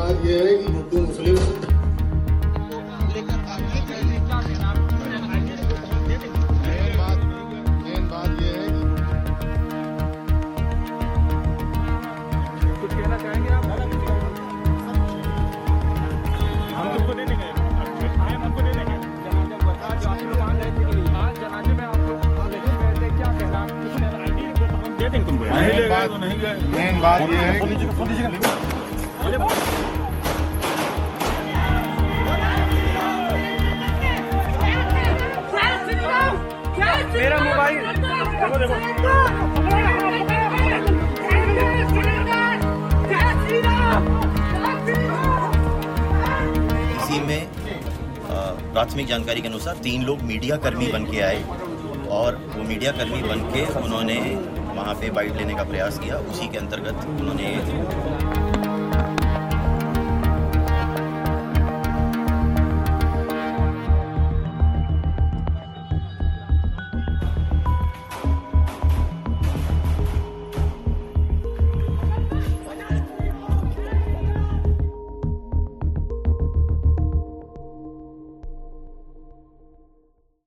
बात यह है कि हिंदू मुस्लिम मेन बात यह है कुछ कहना चाहेंगे आप? हम तुमको दे देंगे, हम हमको दे देंगे। जनाजा बता जो आप लोग मान रहे थे कि आज जनाजे में आप लोग लेके गए थे, क्या कहना? कुछ आईडी हम दे देंगे तुमको। नहीं ले गए तो नहीं गए। मेन बात यह है मेरा मोबाइल देखो देखो। इसी में प्राथमिक जानकारी के अनुसार 3 लोग मीडिया कर्मी बन के आए और वो मीडिया कर्मी बन के उन्होंने वहाँ पे बाइट लेने का प्रयास किया। उसी के अंतर्गत उन्होंने